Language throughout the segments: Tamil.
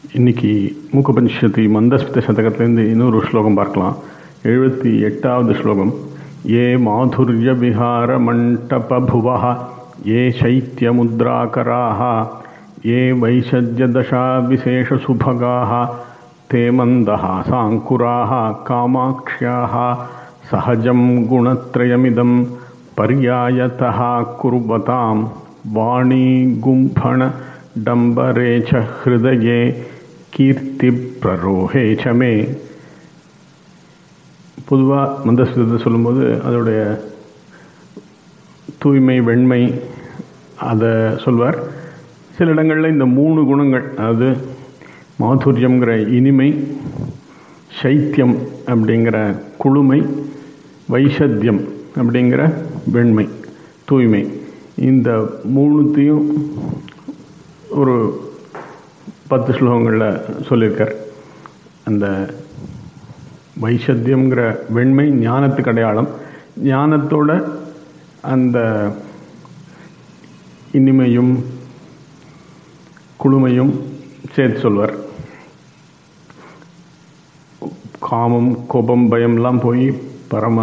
இன்னைக்கு மூக்கபனிஷத்து மந்தஸ்மித சதகத்திலேருந்து இன்னொரு ஸ்லோகம் பார்க்கலாம். 78வது ஸ்லோகம். ஏ மாதுர்ய விஹார மண்டபபுவஹ ஏ சைத்யமுத்ராகராஹ ஏ வைஷத்யதசா விசேஷ சுபகாஹ தே மந்தஹ சாங்குராஹ காமாக்ஷ்யாஹ சஹஜம் குணத்ரயமிதம் பர்யாயதஹ குர்வதாம் வாணி கும்பண டம்பரேச்ச ஹிருதயே கீர்த்தி பிரரோஹேச்சமே. பொதுவாக மந்தஸ்மிதத்தை சொல்லும்போது அதோடைய தூய்மை, வெண்மை அதை சொல்வார். சில இடங்களில் இந்த 3 குணங்கள், அதாவது மாதுரியங்கிற இனிமை, சைத்தியம் அப்படிங்கிற குளுமை, வைஷத்தியம் அப்படிங்கிற வெண்மை, தூய்மை, இந்த 3த்தையும் ஒரு 10 ஸ்லோகங்களில் சொல்லியிருக்கார். அந்த வைஷத்தியங்கிற வெண்மை ஞானத்துக்கு அடையாளம். ஞானத்தோட அந்த இனிமையும் குளுமையும் சேர்த்து சொல்வார். காமம், கோபம், பயம்லாம் போய் பரம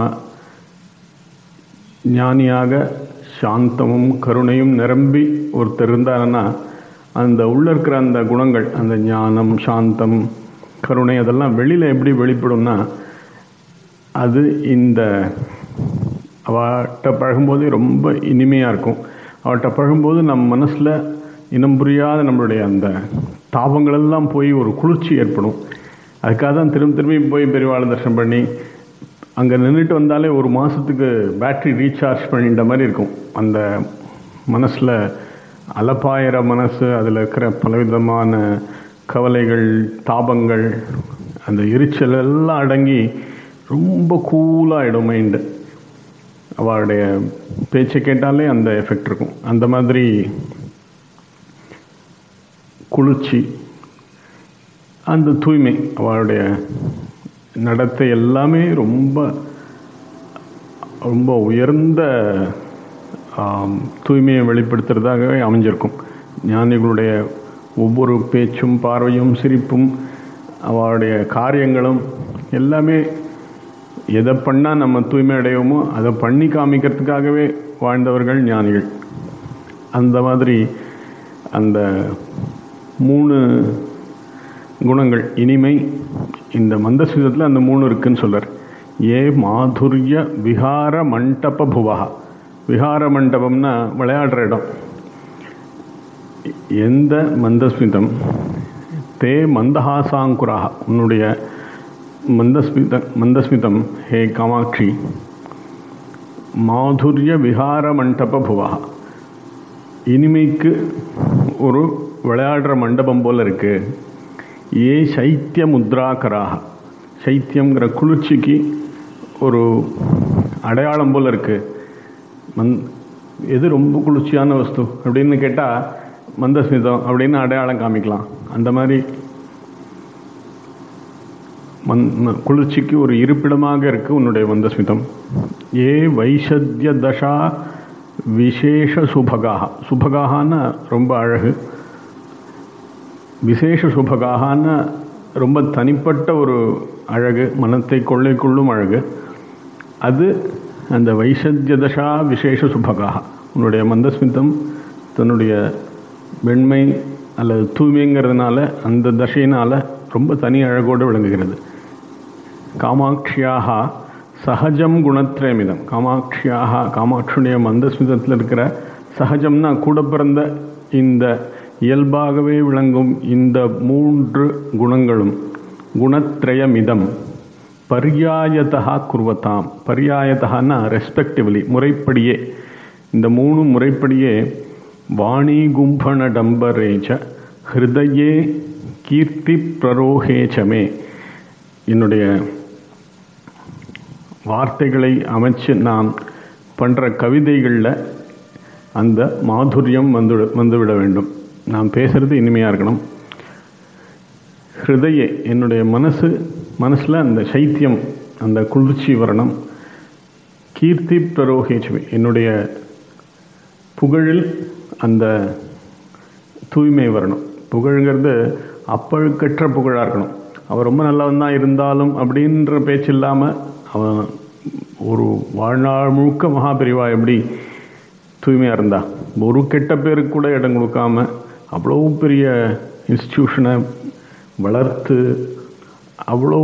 ஞானியாக சாந்தமும் கருணையும் நிரம்பி ஒருத்தர் இருந்தாருன்னா அந்த உள்ள இருக்கிற அந்த குணங்கள், அந்த ஞானம், சாந்தம், கருணை, அதெல்லாம் வெளியில் எப்படி வெளிப்படும்னா அது இந்த அவட்ட பழகும்போதே ரொம்ப இனிமையாக இருக்கும். அவட்ட பழகும்போது நம் மனசில் இனம் புரியாத நம்மளுடைய அந்த தாபங்களெல்லாம் போய் ஒரு குளிர்ச்சி ஏற்படும். அதுக்காக தான் திரும்பி போய் பெரியவாளை தரிசனம் பண்ணி அங்கே நின்றுட்டு வந்தாலே ஒரு மாதத்துக்கு பேட்ரி ரீசார்ஜ் பண்ணிட்ட மாதிரி இருக்கும். அந்த மனசில் அலப்பாயிர மனசு, அதில் இருக்கிற பலவிதமான கவலைகள், தாபங்கள், அந்த எரிச்சல் எல்லாம் அடங்கி ரொம்ப கூலாகிடும் மைண்டு. அவளுடைய பேச்சை கேட்டாலே அந்த எஃபெக்ட் இருக்கும். அந்த மாதிரி குளிர்ச்சி, அந்த தூய்மை, அவளுடைய நடத்தை எல்லாமே ரொம்ப ரொம்ப உயர்ந்த தூய்மையை வெளிப்படுத்துறதாகவே அமைஞ்சிருக்கும். ஞானிகளுடைய ஒவ்வொரு பேச்சும், பார்வையும், சிரிப்பும், அவளுடைய காரியங்களும் எல்லாமே எதை பண்ணால் நம்ம தூய்மை அடைவோமோ அதை பண்ணி காமிக்கிறதுக்காகவே வாழ்ந்தவர்கள் ஞானிகள். அந்த மாதிரி அந்த 3 குணங்கள், இனிமை, இந்த மந்தஸ்மிதத்தில் அந்த 3 இருக்குன்னு சொல்றார். ஏ மாதுரிய விஹார மண்டப புவஹா. விஹார மண்டபம்னா விளையாடுற இடம். எந்த மந்தஸ்மிதம் தே மந்தஹாசாங்குராக, உன்னுடைய மந்தஸ்மிதம் ஹே காமாட்சி, மாதுரிய விஹார மண்டப புவஹா, இனிமைக்கு ஒரு விளையாடுற மண்டபம் போல இருக்கு. ஏ சைத்திய முத்ராகராக, சைத்தியங்கிற குளிர்ச்சிக்கு ஒரு அடையாளம் போல் இருக்கு. எது ரொம்ப குளிர்ச்சியான வஸ்து அப்படின்னு கேட்டால் மந்தஸ்மிதம் அப்படின்னு அடையாளம் காமிக்கலாம். அந்த மாதிரி குளிர்ச்சிக்கு ஒரு இருப்பிடமாக இருக்கு உன்னுடைய மந்தஸ்மிதம். ஏ வைஷத்ய தசா விசேஷ சுபகாக, சுபகாகனா ரொம்ப அழகு, விசேஷ சுபகாகனா ரொம்ப தனிப்பட்ட ஒரு அழகு, மனத்தை கொள்ளை கொள்ளும் அழகு. அது அந்த வைஷத்யதசா விசேஷ சுபகாக, உன்னுடைய மந்தஸ்மிதம் தன்னுடைய வெண்மை அல்லது தூய்மைங்கிறதுனால, அந்த தசையினால் ரொம்ப தனி அழகோடு விளங்குகிறது. காமாட்சியாக சகஜம் குணத்ரயமிதம். காமாட்சியாக, காமாட்சியுடைய மந்தஸ்மிதத்தில் இருக்கிற சகஜம்னா கூட பிறந்த இந்த இயல்பாகவே விளங்கும் இந்த 3 குணங்களும் குணத்ரயமிதம் பர்யாயதா குர்வதாம். பர்யாயதான்னா ரெஸ்பெக்டிவ்லி, முறைப்படியே, இந்த 3 முறைப்படியே வாணி கும்பண டம்பரேச்ச ஹிருதயே கீர்த்தி பிரரோஹேச்சமே. என்னுடைய வார்த்தைகளை அமைச்சு நான் பண்ணுற கவிதைகளில் அந்த மாதுரியம் வந்துவிட வேண்டும். நான் பேசுகிறது இனிமையாக இருக்கணும். ஹிருதயே, என்னுடைய மனசில் அந்த சைத்தியம், அந்த குளிர்ச்சி வரணும். கீர்த்தி பிரரோஹேச்சமே, என்னுடைய புகழில் அந்த தூய்மை வரணும். புகழ்ங்கிறது அப்பழுக்கற்ற புகழாக இருக்கணும். அவன் ரொம்ப நல்லவன் தான் இருந்தாலும் அப்படின்ற பேச்சு இல்லாமல் அவன் ஒரு வாழ்நாள் முழுக்க மகாபெரிவா எப்படி தூய்மையாக இருந்தா, ஒரு கெட்ட பேருக்கு கூட இடம் கொடுக்காம அவ்வளோ பெரிய இன்ஸ்டிடியூஷனை வளர்த்து அவ்வளோ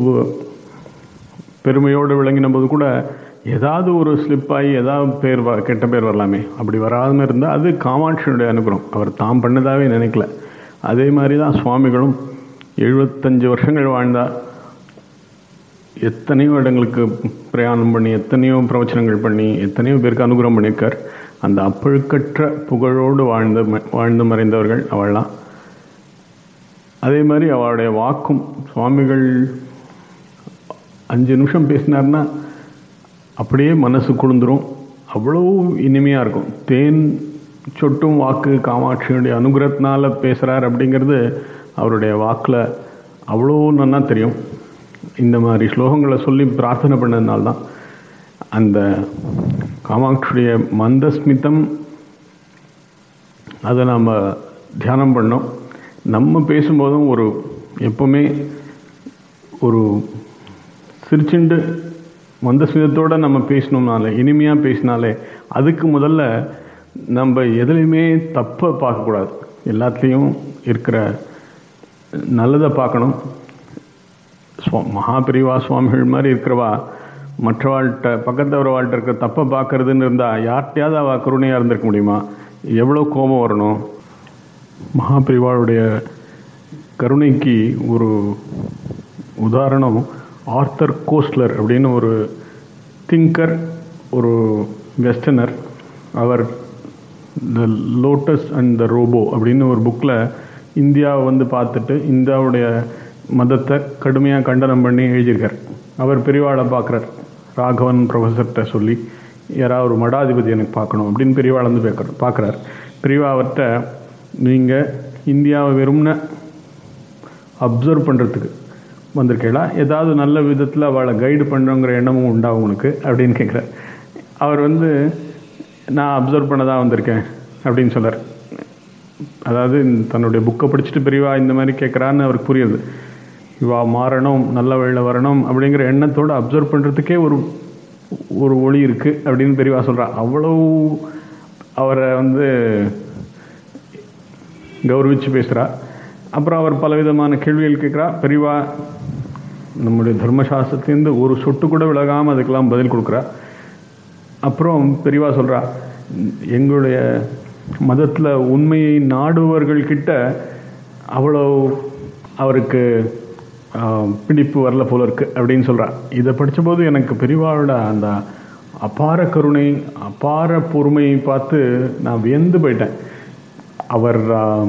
பெருமையோடு விளங்கின போது கூட ஏதாவது ஒரு ஸ்லிப்பாகி ஏதாவது கெட்ட பேர் வரலாமே, அப்படி வராமல் இருந்தால் அது காமாட்சியினுடைய அனுகிரகம். அவர் தாம் பண்ணதாகவே நினைக்கல. அதே மாதிரி தான் சுவாமிகளும் 75 வருஷங்கள் வாழ்ந்தால் எத்தனையோ இடங்களுக்கு பிரயாணம் பண்ணி எத்தனையோ பிரவச்சனங்கள் பண்ணி எத்தனையோ பேருக்கு அனுகிரகம் பண்ணியிருக்கார். அந்த அப்பழுக்கற்ற புகழோடு வாழ்ந்து மறைந்தவர்கள் அவள்லாம். அதே மாதிரி அவளுடைய வாக்கும், சுவாமிகள் 5 நிமிஷம் பேசினார்னா அப்படியே மனசு குளிர்ந்துடும். அவ்வளோ இனிமையாக இருக்கும். தேன் சொட்டும் வாக்கு காமாட்சியுடைய அனுகிரகத்தினால பேசுகிறார் அப்படிங்கிறது அவருடைய வாக்கில் அவ்வளோ நல்லா தெரியும். இந்த மாதிரி ஸ்லோகங்களை சொல்லி பிரார்த்தனை பண்ணதுனால்தான் அந்த காமாட்சியுடைய மந்தஸ்மிதம் அதை நாம் தியானம் பண்ணோம். நம்ம பேசும்போதும் எப்பவுமே ஒரு சிரிச்சுண்டு மந்தஸ்மிதத்தோடு நம்ம பேசணும்னாலே, இனிமையாக பேசினாலே, அதுக்கு முதல்ல நம்ம எதுலேயுமே தப்பை பார்க்கக்கூடாது. எல்லாத்துலேயும் இருக்கிற நல்லதை பார்க்கணும். மகாபெரிவா சுவாமிகள் மாதிரி இருக்கிறவா மற்றவாழ்கிட்ட பக்கத்து வாழ்கிட்ட இருக்கிற தப்பை பார்க்கறதுன்னு இருந்தால் யார்கிட்டையாவது அவள் கருணையாக இருந்திருக்க முடியுமா? எவ்வளோ கோபம் வரணும். மகாபெரிவாளுடைய கருணைக்கு ஒரு உதாரணம் ஆர்த்தர் கோஸ்லர் அப்படின்னு ஒரு திங்கர், ஒரு வெஸ்டர்னர். அவர் the lotus and the robot அப்படின்னு ஒரு புக்கில் இந்தியாவை வந்து பார்த்துட்டு இந்தியாவுடைய மதத்தை கடுமையாக கண்டனம் பண்ணி எழுதியிருக்கார். அவர் பெரியவாளை பார்க்குறார். ராகவன் ப்ரொஃபஸர்கிட்ட சொல்லி யாராவது ஒரு மடாதிபதி எனக்கு பார்க்கணும் அப்படின்னு பெரியவாளை வந்து பார்க்குறார். பெரியவா அவர்கிட்ட, நீங்கள் இந்தியாவை வெறும்னு அப்சர்வ் பண்ணுறதுக்கு வந்திருக்கீங்களா, ஏதாவது நல்ல விதத்தில் அவளை கைடு பண்ணுறோங்கிற எண்ணமும் உண்டா உங்களுக்கு அப்படின்னு கேட்குறார். அவர் வந்து, நான் அப்சர்வ் பண்ண தான் வந்திருக்கேன் அப்படின்னு சொன்னார். அதாவது தன்னுடைய புக்கை படிச்சுட்டு பெரியவா இந்த மாதிரி கேட்குறான்னு அவருக்கு புரியுது. இவா மாறணும், நல்ல வழியில் வரணும் அப்படிங்கிற எண்ணத்தோடு அப்சர்வ் பண்ணுறதுக்கே ஒரு ஒளி இருக்குது அப்படின்னு பெரியவா சொல்கிறா. அவ்வளோ அவரை வந்து கௌரவிச்சு பேசுகிறா. அப்புறம் அவர் பலவிதமான கேள்விகள் கேட்குறா. பெரியவா நம்முடைய தர்மசாஸ்திரத்திலேருந்து ஒரு சொட்டு கூட விலகாமல் அதுக்கெல்லாம் பதில் கொடுக்குறா. அப்புறம் பெரியவா சொல்கிறா, எங்களுடைய மதத்தில் உண்மையை நாடுவர்கள்கிட்ட அவ்வளோ அவருக்கு பிடிப்பு வரல போல இருக்கு அப்படின்னு சொல்கிறா. இதை படித்தபோது எனக்கு பெரியவாளோட அந்த அபார கருணை, அபார பொறுமையை பார்த்து நான் வியந்து போயிட்டேன். அவர்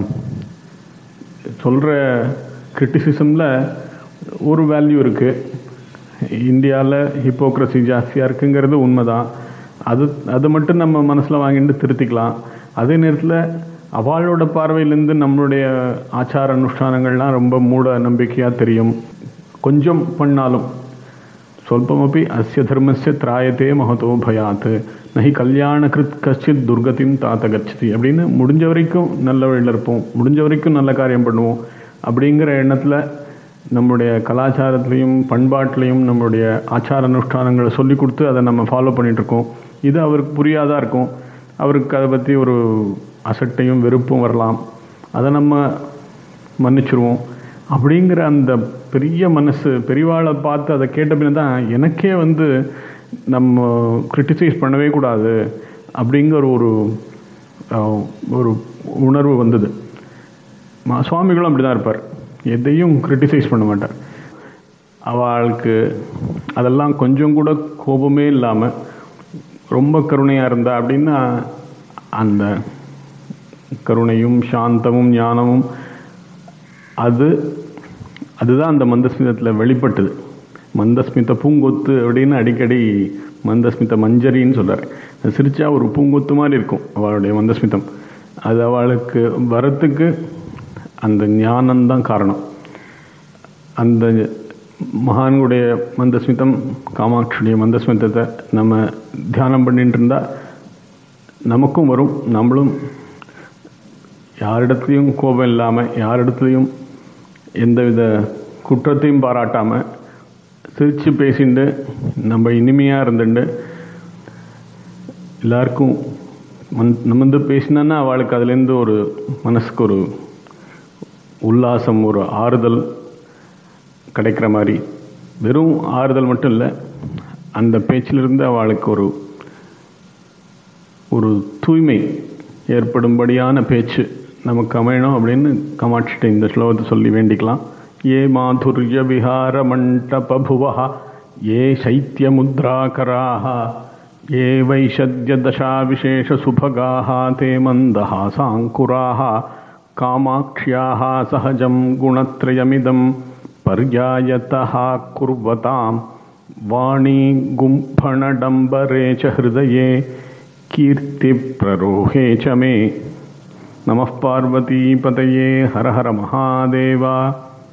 சொல்கிற கிரிட்டிசிசமில் ஒரு வேல்யூ இருக்குது. இந்தியாவில் ஹிப்போக்ரஸி ஜாஸ்தியாக இருக்குங்கிறது உண்மைதான். அது மட்டும் நம்ம மனசில் வாங்கிட்டு திருத்திக்கலாம். அதே நேரத்தில் அவளோட பார்வையிலேருந்து நம்மளுடைய ஆச்சார அனுஷ்டானங்கள்லாம் ரொம்ப மூட நம்பிக்கையாக தெரியும். கொஞ்சம் பண்ணாலும் சொல்பமப்பி அஸ்ய தர்மஸ்ய திராயத்தே மகதோ பயாத் நஹி கல்யாண கிருத் கஷ்டித் துர்கதிம் தாத்த கச்சதி அப்படின்னு முடிஞ்ச வரைக்கும் நல்ல வழியில் இருப்போம், முடிஞ்ச வரைக்கும் நல்ல காரியம் பண்ணுவோம் அப்படிங்கிற எண்ணத்தில் நம்முடைய கலாச்சாரத்துலேயும் பண்பாட்டிலையும் நம்மளுடைய ஆச்சார அனுஷ்டானங்களை சொல்லி கொடுத்து அதை நம்ம ஃபாலோ பண்ணிகிட்ருக்கோம். இது அவருக்கு புரியாதான் இருக்கும். அவருக்கு அதை பற்றி ஒரு அசட்டையும் வெறுப்பும் வரலாம். அதை நம்ம மன்னிச்சிருவோம். அப்படிங்கிற அந்த பெரிய மனசு பெரியவாளை பார்த்து அதை கேட்ட பின்ன தான் எனக்கே வந்து நம்ம கிரிட்டிசைஸ் பண்ணவே கூடாது அப்படிங்கிற ஒரு உணர்வு வந்தது. சுவாமிகளும் அப்படி தான் இருப்பார். எதையும் கிரிட்டிசைஸ் பண்ண மாட்டார். அவளுக்கு அதெல்லாம் கொஞ்சம் கூட கோபமே இல்லாமல் ரொம்ப கருணையாக இருந்தா அப்படின்னா அந்த கருணையும் சாந்தமும் ஞானமும் அதுதான் அந்த மந்தஸ்மிதத்தில் வெளிப்பட்டது. மந்தஸ்மித பூங்கொத்து அப்படின்னு அடிக்கடி மந்தஸ்மித மஞ்சரின்னு சொல்கிறார். சிரிச்சா ஒரு பூங்கொத்து மாதிரி இருக்கும் அவளுடைய மந்தஸ்மிதம். அது அவளுக்கு வரத்துக்கு அந்த ஞானம்தான் காரணம். அந்த மகான்களுடைய மந்தஸ்மிதம், காமாட்சியுடைய மந்தஸ்மிதத்தை நம்ம தியானம் பண்ணிட்டு இருந்தால் நமக்கும் வரும். நம்மளும் யாரிடத்துலையும் கோபம் இல்லாமல், யாரிடத்துலையும் எந்தவித குற்றத்தையும் பாராட்டாமல் சிரித்து பேசிண்டு நம்ம இனிமையாக இருந்துட்டு எல்லாருக்கும் நம்ம பேசினா அவளுக்கு அதுலேருந்து ஒரு மனசுக்கு ஒரு உல்லாசம், ஒரு ஆறுதல் கிடைக்கிற மாதிரி. வெறும் ஆறுதல் மட்டும் இல்லை, அந்த பேச்சிலிருந்து அவளுக்கு ஒரு தூய்மை ஏற்படும்படியான பேச்சு நமக்கு அமையணும் அப்படின்னு காமாட்சிட்ட இந்த ஸ்லோகத்தை சொல்லி வேண்டிக்கலாம். ஏ மாதுர்ய விஹார மண்டபபுவஹ ஏ சைத்ய முத்ராகராஹ ஏ வைஷத்ய தசா விசேஷ சுபகாஹ தே மந்தஹாசாங்குராஹ காமாக்ஷ்யாஹ சஹஜம் குணத்ரயமிதம் பர்யாயதஹ குர்வதாம் வாணி கும்பணடம்பரே ச ஹிருதயே கீர்த்தி பிரரோஹே ச மே. நமः பார்வதி பதயே. ஹர ஹர மகாதேவா.